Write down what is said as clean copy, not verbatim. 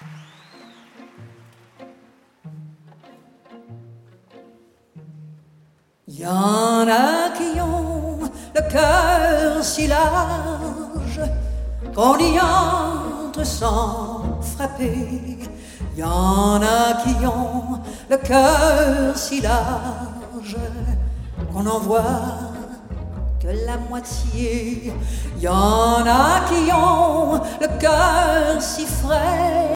Il y en a qui ont le cœur si large qu'on y entre sans frapper. Il y en a qui ont le cœur si large qu'on n'en voit que la moitié. Il y en a qui ont le cœur si frais